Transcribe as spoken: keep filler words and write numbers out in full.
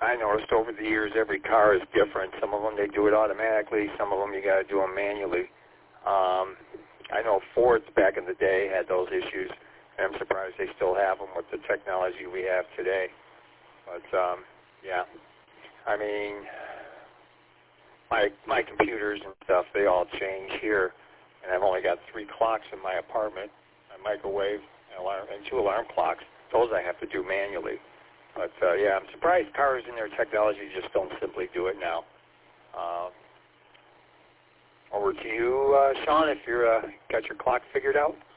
I noticed over the years every car is different. Some of them they do it automatically. Some of them you got to do them manually. Um, I know Fords back in the day had those issues, and I'm surprised they still have them with the technology we have today. But um, yeah, I mean, my my computers and stuff, they all change here, and I've only got three clocks in my apartment: a microwave, an alarm, and two alarm clocks. Those I have to do manually. But uh, yeah, I'm surprised cars and their technology just don't simply do it now. Uh, over to you, uh, Sean, if you're uh, got your clock figured out.